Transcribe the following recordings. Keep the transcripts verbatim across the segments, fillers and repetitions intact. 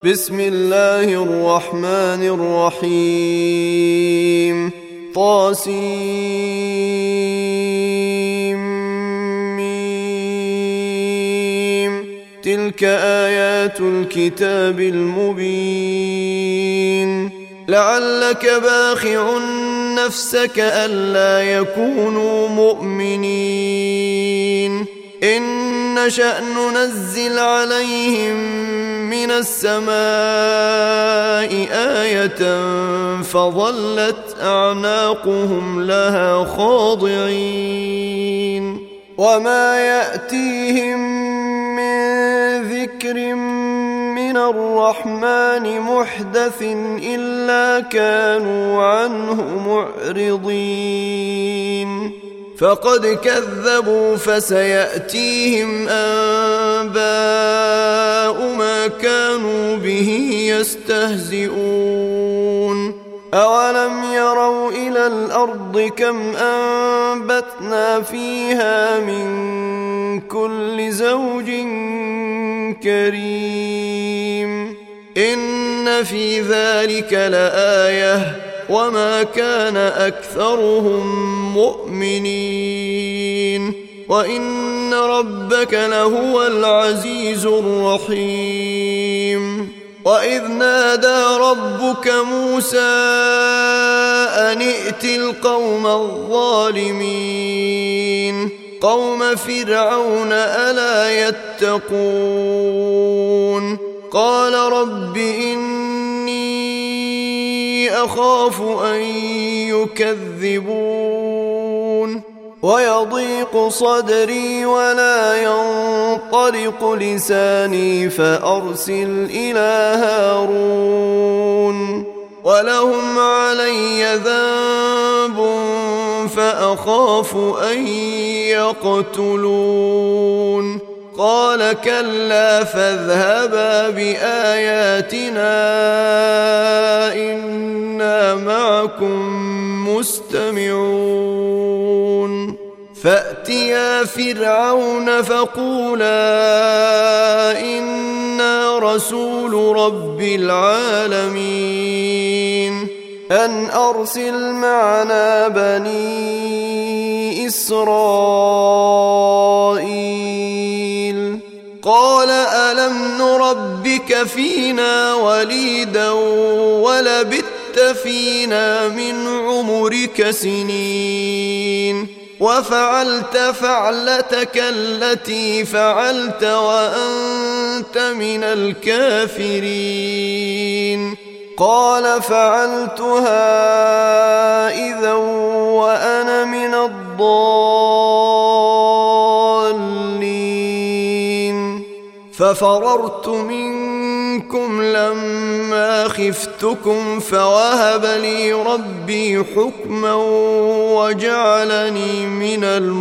بسم الله الرحمن الرحيم. طاسيم. تلك آيات الكتاب المبين. لعلك باخع نفسك ألا يكونوا مؤمنين إن نشأ ننزل عليهم من السماء آية فظلت أعناقهم لها خاضعين وما يأتيهم من ذكر من الرحمن محدث إلا كانوا عنه معرضين فقد كذبوا فسيأتيهم أنباء ما كانوا به يستهزئون أولم يروا إلى الأرض كم أنبتنا فيها من كل زوج كريم إن في ذلك لآية وما كان أكثرهم مؤمنين وإن ربك لهو العزيز الرحيم. وإذ نادى ربك موسى أن ائت القوم الظالمين قوم فرعون ألا يتقون قال رب إني أخاف أن يكذبون ويضيق صدري ولا ينطلق لساني فأرسل إلى هارون ولهم علي ذنب فأخاف أن يقتلون قال كلا فاذهبا بآياتنا إنا معكم مستمعون فأتيا فرعون فقولا إنا رسول رب العالمين أن أرسل معنا بني إسرائيل قال ألم نربك فينا وليدا ولبثت فينا من عمرك سنين وفعلت فعلتك التي فعلت وأنت من الكافرين قال فعلتها إذا وأنا من الضالين ففررت منكم لما خفتكم فوهب لي ربي حكما وجعلني من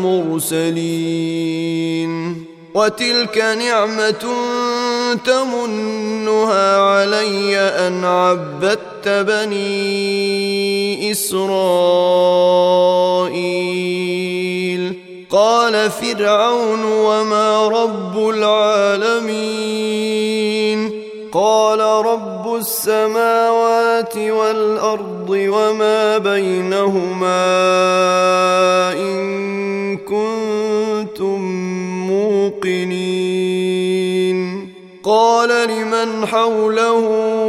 المرسلين وتلك نعمة تمنها علي أن عبدت بني إسرائيل قال فرعون وما رب العالمين قال رب السماوات والأرض وما بينهما إن كنتم موقنين قال لمن حوله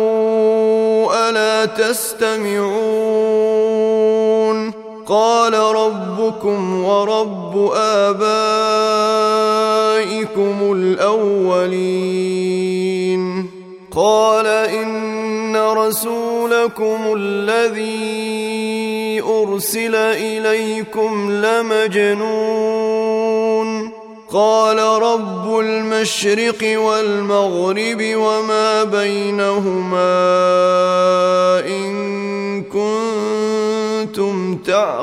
ألا تستمعون قال ربكم ورب آبائكم الأولين قال إن رسولكم الذي أرسل إليكم لمجنون قال رب المشرق والمغرب وما بينهما إن كنتم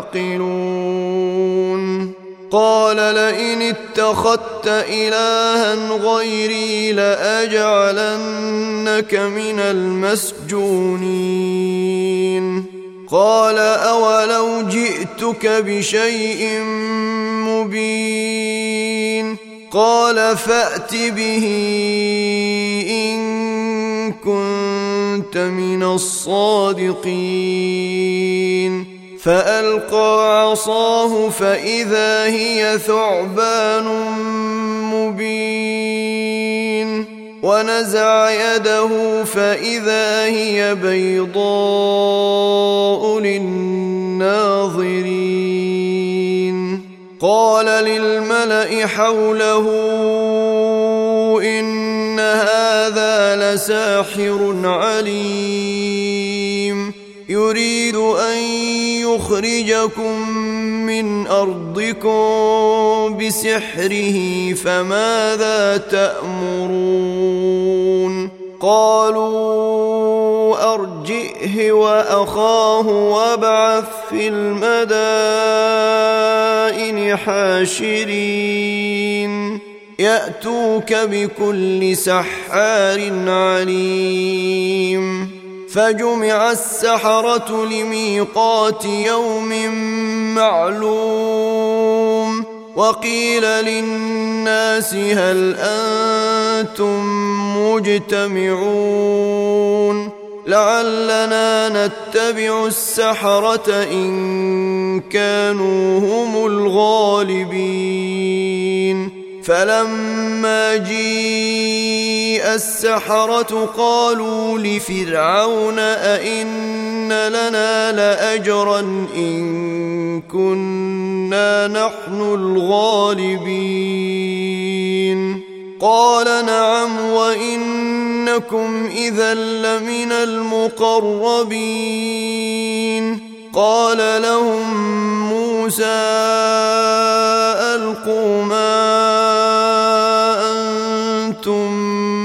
تعقلون قال لئن اتخذت إلها غيري لأجعلنك من المسجونين قال أولو جئتك بشيء مبين قال فأت به إن كنت من الصادقين فألقى عصاه فإذا هي ثعبان مبين ونزع يده فإذا هي بيضاء للناظرين قال للملأ حوله إن هذا لساحر عليم يريد أن يخرجكم من أرضكم بسحره فماذا تأمرون قالوا أرجئه وأخاه وابعث في المدائن حاشرين يأتوك بكل سحار عليم فجمع السحرة لميقات يوم معلوم وقيل للناس هل أنتم مجتمعون لعلنا نتبع السحرة إن كانوا هم الغالبين فلما جيء السحرة قالوا لفرعون أئن لنا لأجرا إن كنا نحن الغالبين قال نعم وإنكم إذا لمن المقربين قال لهم موسى ألقوا ما أنتم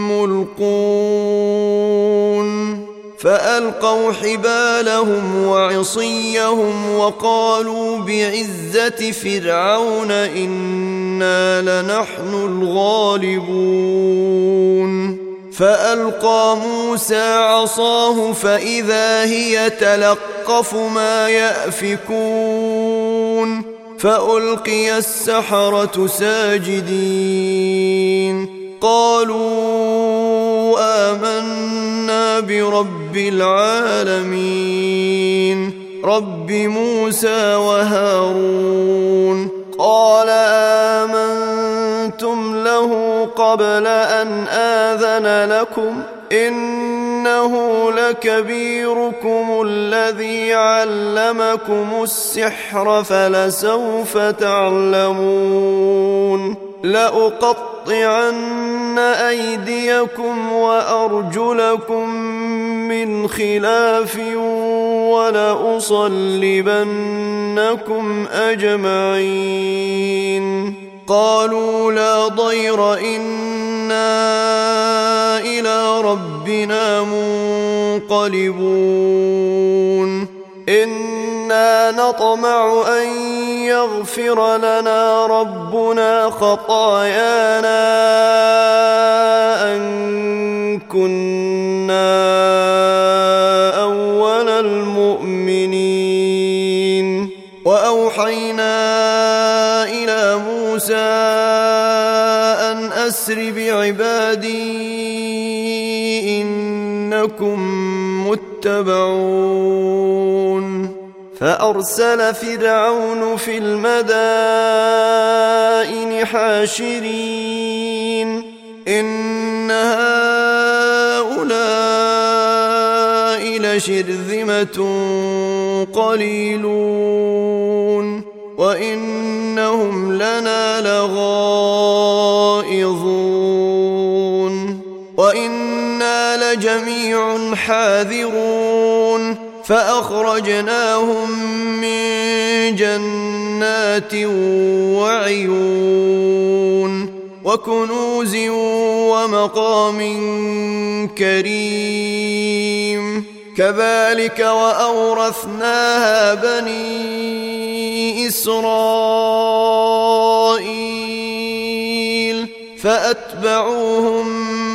ملقون فألقوا حبالهم وعصيهم وقالوا بعزة فرعون إنا لنحن الغالبون فألقى موسى عصاه فإذا هي تلقف ما يأفكون فألقي السحرة ساجدين قالوا آمنا برب العالمين رب موسى وهارون قال آمنتم له قبل أن آذن لكم إنه لكبيركم الذي علمكم السحر فلسوف تعلمون لأقطعن أيديكم وأرجلكم من خلاف ولأصلبنكم أجمعين قالوا لا ضير إنا إلى ربنا منقلبون إنا نطمع أن يغفر لنا ربنا خطايانا أن كنا أول المؤمنين وأوحينا إلى موسى أن أسر بعبادي إنكم متبعون فأرسل فرعون في المدائن حاشرين إن هؤلاء لشرذمة قليلون وإنهم لنا لغائظون وإنا لجميع حاذرون فأخرجناهم من جنات وعيون وكنوز ومقام كريم كذلك وأورثناها بني إسرائيل فأتبعوهم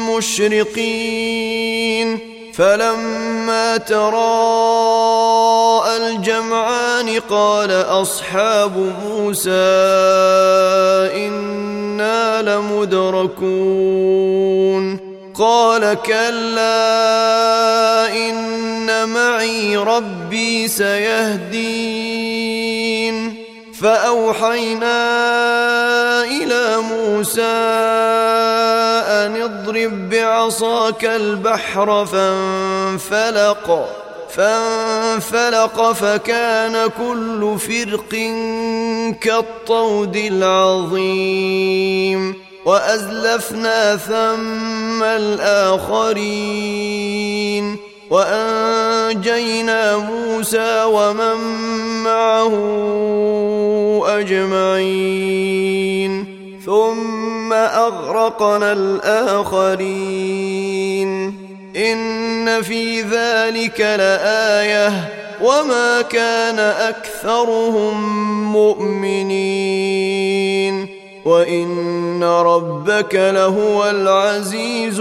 مشرقين فلما تراءى الجمعان قال أصحاب موسى إنا لمدركون قال كلا إن معي ربي سيهدين فأوحينا إلى موسى أن اضرب بعصاك البحر فانفلق فانفلق فكان كل فرق كالطود العظيم وأزلفنا ثم الآخرين وأنجينا موسى ومن معه أجمعين ثم أغرقنا الآخرين إن في ذلك لآية وما كان أكثرهم مؤمنين وإن ربك لهو العزيز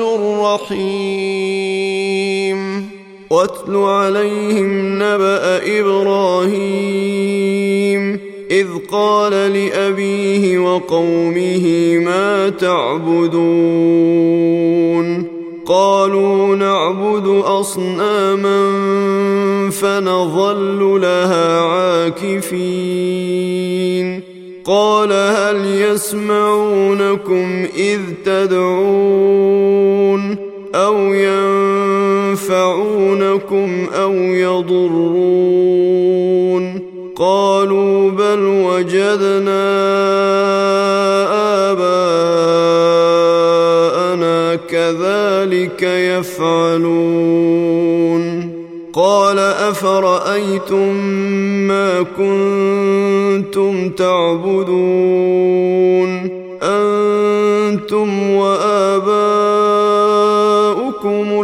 الرحيم واتل عليهم نبأ إبراهيم إذ قال لأبيه وقومه ما تعبدون قالوا نعبد أصناما فنظل لها عاكفين قال هل يسمعونكم إذ تدعون أو ينفعونكم أو يضرون قالوا بل وجدنا آباءنا كذلك يفعلون قال أفرأيتم ما كنتم تعبدون أنتم وآباؤكم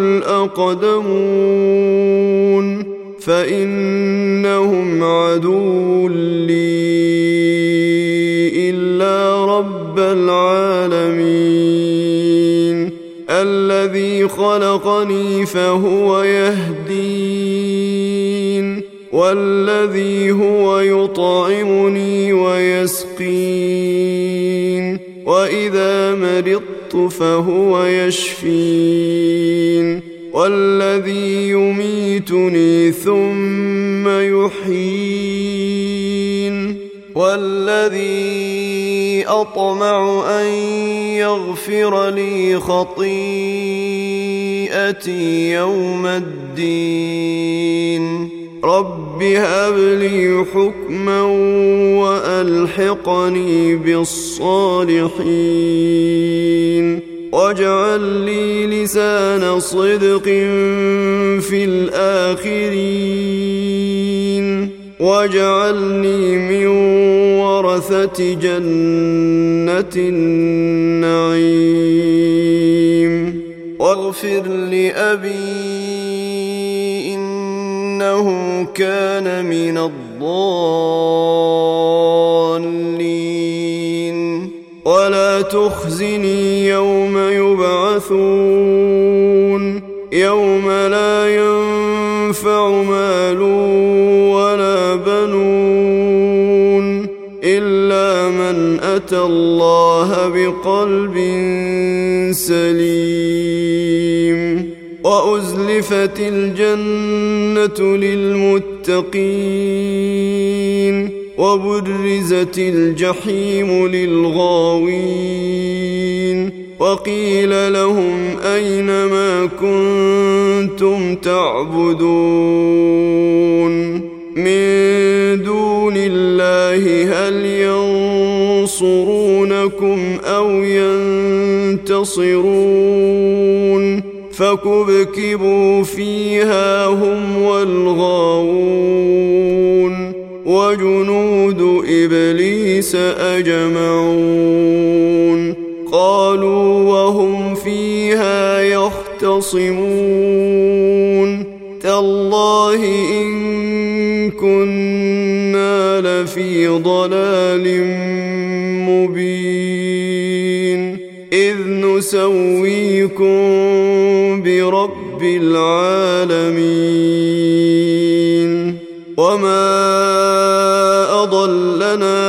الأقدمون فإنهم عدو لي إلا رب العالمين الذي خلقني فهو يهدين والذي هو يطعمني ويسقين وإذا مرضت فهو يشفين والذي يميتني ثم يحيين والذي أطمع أن يغفر لي خطيئتي يوم الدين رب هب لي حكما وألحقني بالصالحين واجعل لي لسان صدق في الآخرين واجعلني من ورثة جنة النعيم واغفر لأبي إنه كان من الضالين ولا تخزني يوم يبعثون يوم لا ينفع مال ولا بنون إلا من أتى الله بقلب سليم وأزلفت الجنة للمتقين وبرزت الجحيم للغاوين وقيل لهم أين ما كنتم تعبدون من دون الله هل ينصرونكم أو ينتصرون فكبكبوا فيها هم والغاوون وجنود إبليس أجمعون قالوا وهم فيها يختصمون تالله إن كنا لفي ضلال مبين إذ نسويكم برب العالمين وما أضلنا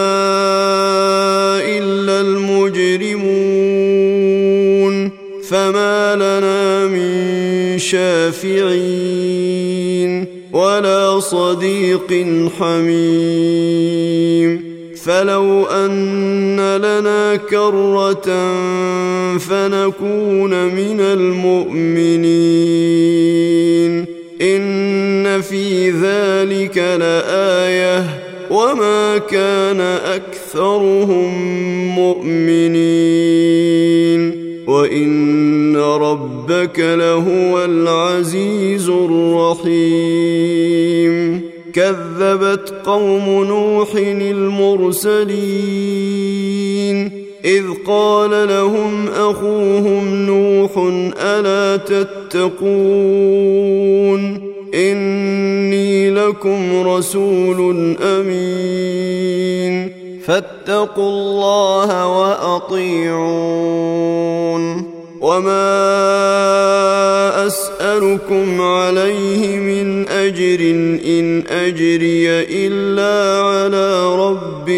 إلا المجرمون فما لنا شافعين ولا صديق حميم فلو أن لنا كرة فنكون من المؤمنين إن في ذلك لآية وما كان أكثرهم مؤمنين وإن ربك لهو العزيز الرحيم كذبت قوم نوح المرسلين إذ قال لهم أخوهم نوح ألا تتقون إني لكم رسول أمين فاتقوا الله وأطيعون وما أسألكم عليه من أجر إن أجري إلا على رب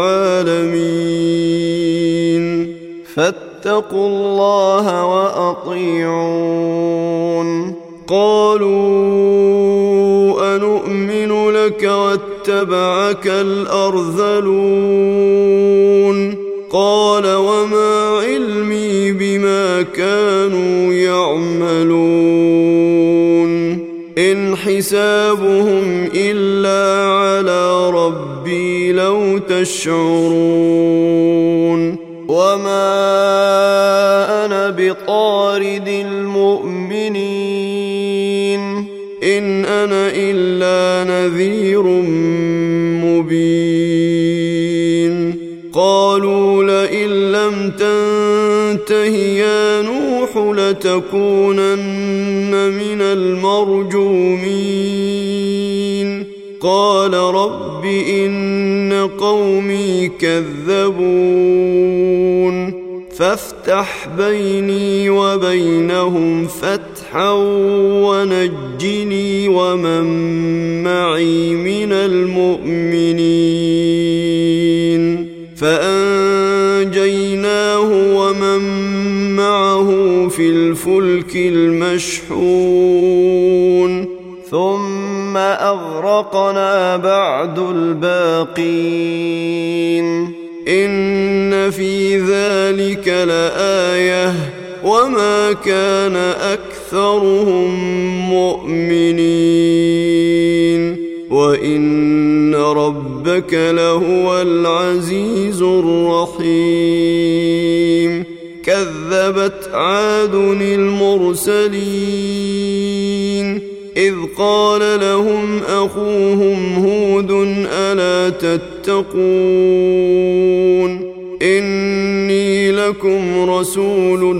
العالمين فاتقوا الله وأطيعون قالوا أنؤمن لك واتبعك الأرذلون قال وما علمي بما كانوا يعملون إن حسابهم إلا على ربي لو تشعرون وما أنا بطارد المؤمنين إن أنا إلا نذير مبين قالوا لئن لم تنته يا نوح لتكونن من المرجومين قال رب إن قومي كذبون فافتح بيني وبينهم فتحا ونجني ومن معي من المؤمنين فأنجيناه ومن معه في الفلك المشحون ثم أغرقنا بعد الباقين إن في ذلك لآية وما كان أكثرهم مؤمنين وإن ربك لهو العزيز الرحيم كذبت عاد المرسلين إذ قال لهم أخوهم هود ألا تتقون إني لكم رسول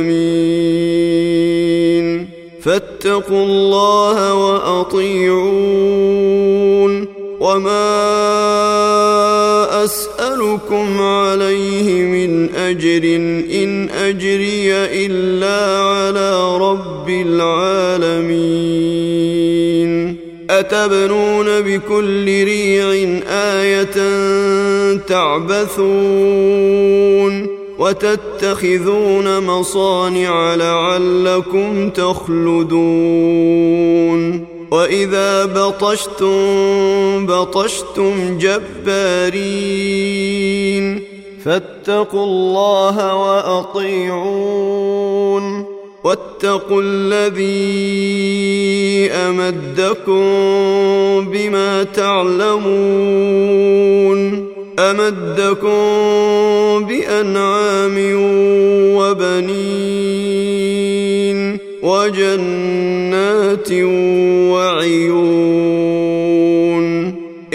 أمين فاتقوا الله وأطيعون وما أسألكم عليه من أجر إن أجري إلا على رب العالمين أتبنون بكل ريع آية تعبثون وتتخذون مصانع لعلكم تخلدون وإذا بطشتم بطشتم جبارين فاتقوا الله وأطيعون واتقوا الذي أمدكم بما تعلمون أمدكم بأنعام وبنين وجنات وعيون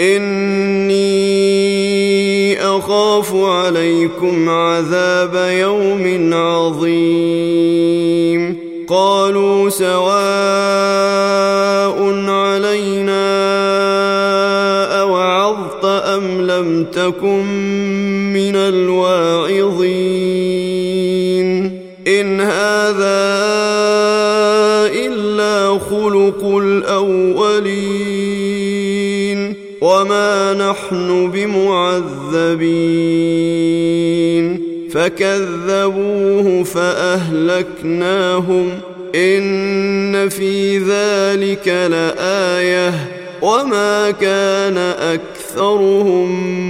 إني أخاف عليكم عذاب يوم عظيم قالوا سواء علينا أوعظت أم لم تكن من الواعظين إن هذا إلا خلق الأولين وما نحن بمعذبين فكذبوه فأهلكناهم إن في ذلك لآية وما كان أكثرهم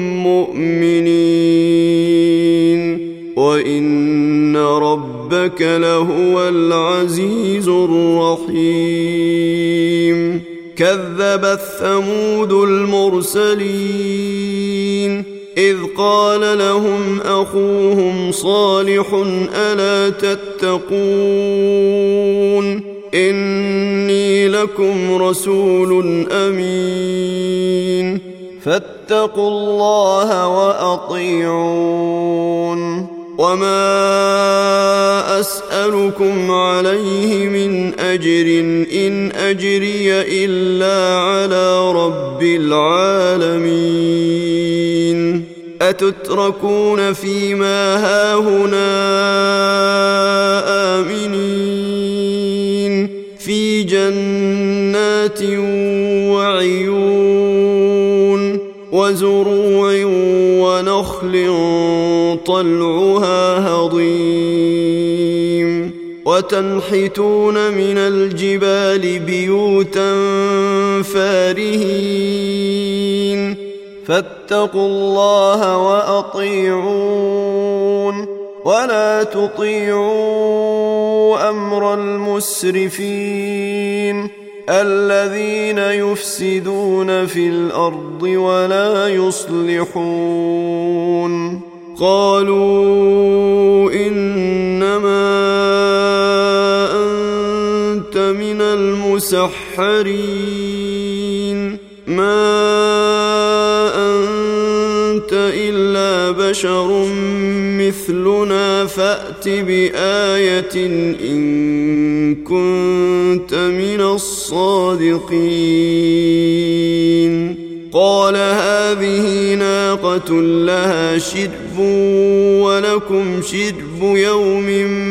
مؤمنين وإن ربك لهو العزيز الرحيم كذبت ثمود المرسلين إذ قال لهم أخوهم صالح ألا تتقون إني لكم رسول أمين فاتقوا الله وأطيعون وما أسألكم عليه من أجر إن أجري إلا على رب العالمين أتتركون فيما هاهنا آمنين في جنات وعيون وزروع ونخل طلعها هضيم وتنحتون من الجبال بيوتا فارهين فاتقوا الله وأطيعون ولا تطيعوا أمر المسرفين الذين يفسدون في الأرض ولا يصلحون قالوا إنما أنت من المسحرين ما أنت إلا بشر مثلنا فأت بآية إن كنت من الصادقين قال هذه ناقة لها شرب ولكم شرب يوم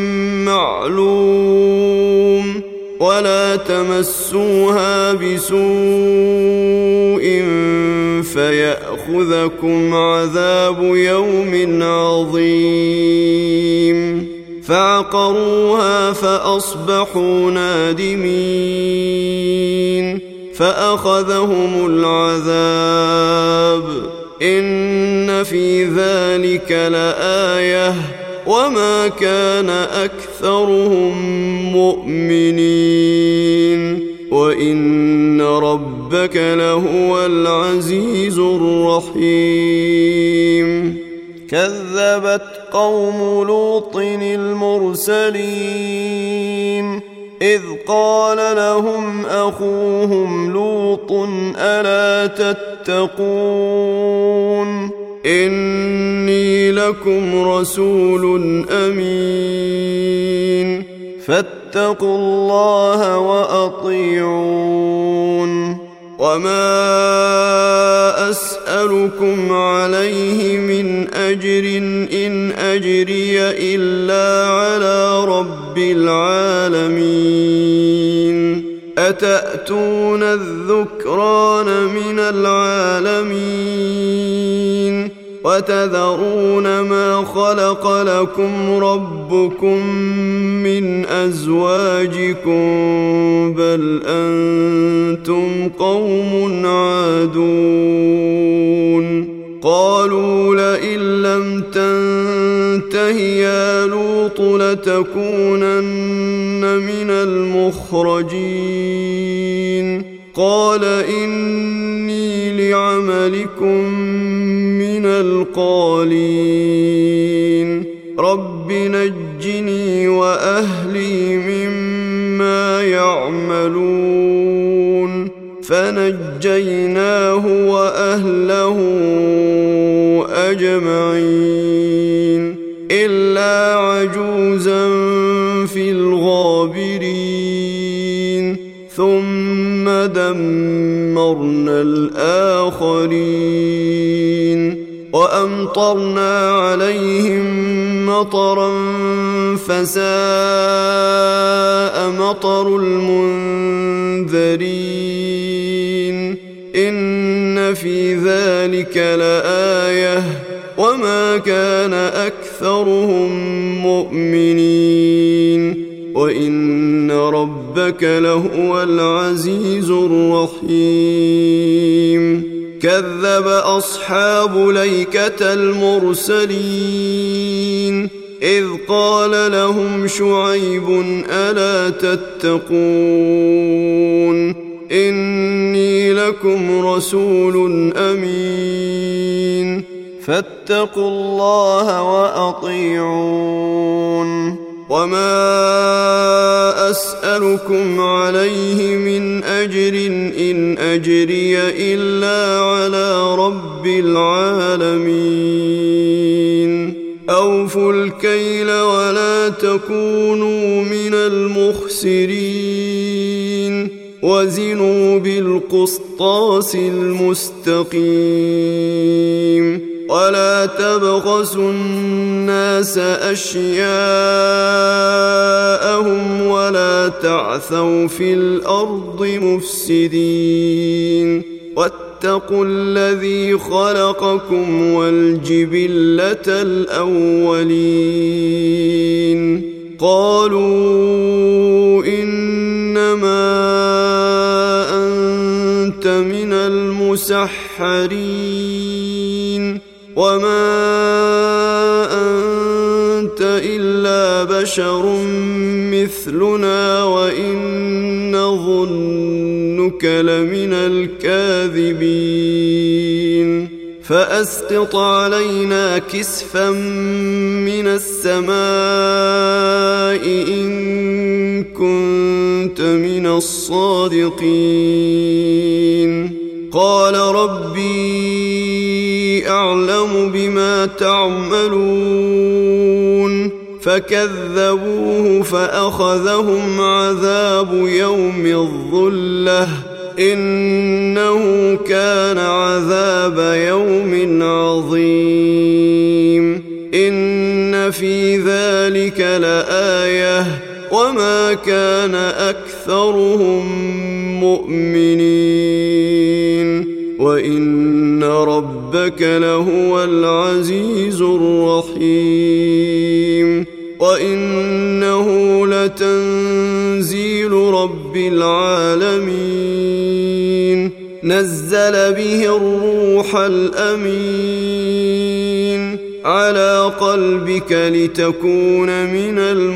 معلوم ولا تمسوها بسوء فيأخذكم عذاب يوم عظيم فعقروها فأصبحوا نادمين فأخذهم العذاب إن في ذلك لآية وما كان أكثرهم مؤمنين وإن ربك لهو العزيز الرحيم كذبت قوم لوط المرسلين إذ قال لهم أخوهم لوط ألا تتقون إني لكم رسول أمين فاتقوا الله وأطيعون وما أسألكم عليه من أجر إن أجري إلا على رب العالمين أتأتون الذكران من العالمين وتذرون ما خلق لكم ربكم من أزواجكم بل أنتم قوم عادون قالوا لئن لم تنته يا لوط لتكونن من المخرجين قال إني لعملكم من القالين رب نجني وأهلي مما يعملون فنجيناه وأهله أجمعين إلا عجوزا في الغابرين ثم دمرنا الآخرين وأمطرنا عليهم مطرا فساء مطر المنذرين إن في ذلك لآية وما كان أكثرهم مؤمنين وإن ربك لهو العزيز الرحيم كذب أصحاب الأيكة المرسلين إذ قال لهم شعيب ألا تتقون إني لكم رسول أمين فاتقوا الله وأطيعون وما أسألكم عليه من أجر إن أجري إلا على رب العالمين أوفوا الكيل ولا تكونوا من المخسرين وزنوا بالقسطاس المستقيم ولا تبخسوا الناس أشياءهم ولا تعثوا في الأرض مفسدين واتقوا الذي خلقكم والجبلة الأولين قالوا إنما أنت من المسحرين وما أنت إلا بشر مثلنا وإن نظنك لمن الكاذبين فأسقط علينا كسفا من السماء إن كنت من الصادقين قال ربي أعلم بما تعملون فكذبوه فأخذهم عذاب يوم الظلة إنه كان عذاب يوم عظيم إن في ذلك لآية وما كان أكثرهم مؤمنين وإن ربك لهو العزيز الرحيم وإنه لتنزيل رب العالمين نزل به الروح الأمين على قلبك لتكون من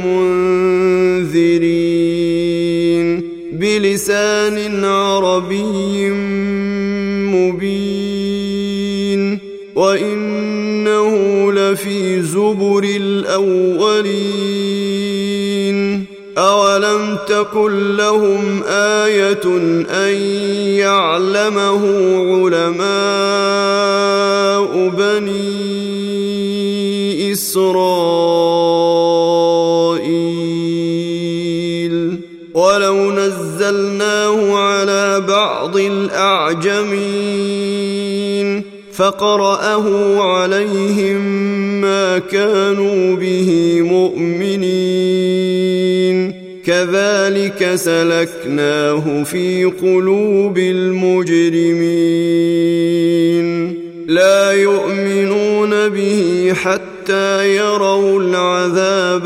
المنذرين بلسان عربي مبين وإنه لفي زبر الأولين أولم تكن لهم آية أن يعلمه علماء بني إسرائيل ولو نزلناه على بعض الأعجمين فقرأه عليهم ما كانوا به مؤمنين كذلك سلكناه في قلوب المجرمين لا يؤمنون به حتى يروا العذاب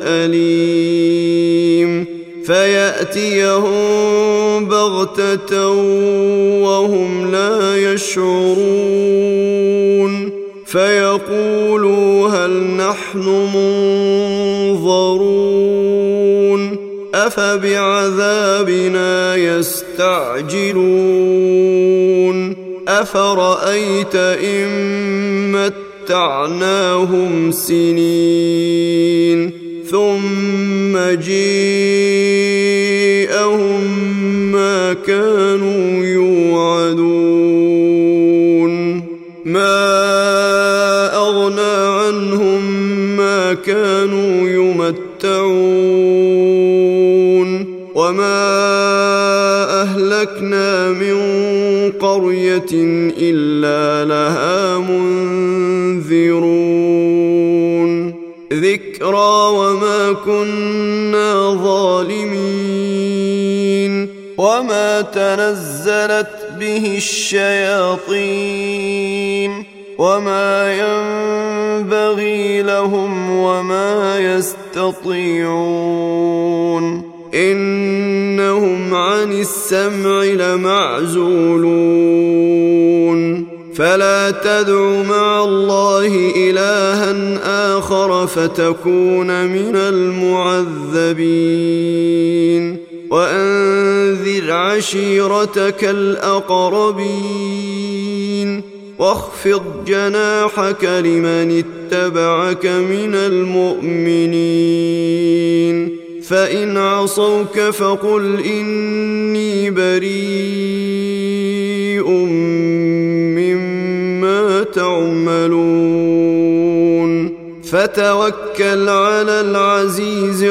الأليم فيأتيهم بغتة وهم لا يشعرون فيقولوا هل نحن منظرون أفبعذابنا يستعجلون أفرأيت إن متعناهم سنين ثم جيءهم ما كانوا يوعدون ما أغنى عنهم ما كانوا يمتعون وما أهلكنا من قرية إلا لها منذرون ذكرى وما كنا ظالمين وما تنزلت به الشياطين وما ينبغي لهم وما يستطيعون إن عن السمع لمعزولون فلا تدع مع الله إلها آخر فتكون من المعذبين وأنذر عشيرتك الأقربين واخفض جناحك لمن اتبعك من المؤمنين فإن عصوك فقل إني بريء مما تعملون فتوكل على العزيز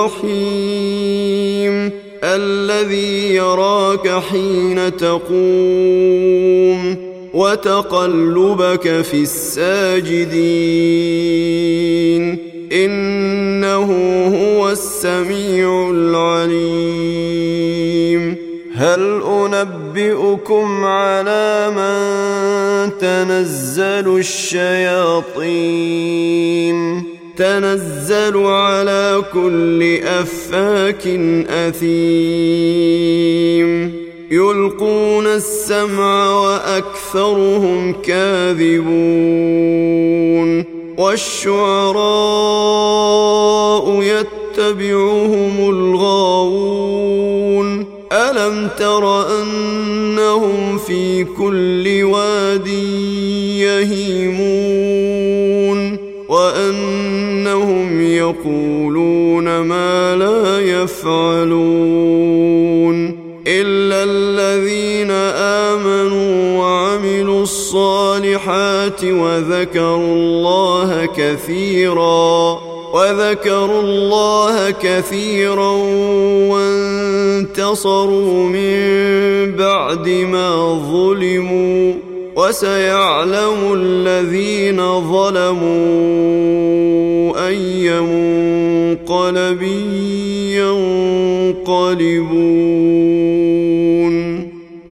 الرحيم الذي يراك حين تقوم وتقلبك في الساجدين إنه هو السميع العليم هل أنبئكم على من تنزل الشياطين تنزل على كل أفاك أثيم يلقون السمع وأكثرهم كاذبون والشعراء يتبعهم الغاوون ألم تر أنهم في كل واد يهيمون وأنهم يقولون ما لا يفعلون إلا الذين آمنوا وعملوا الصالحات وذكروا الله كثيرا وذكروا الله كثيرا وانتصروا من بعد ما ظلموا وسيعلم الذين ظلموا أي منقلب ينقلبون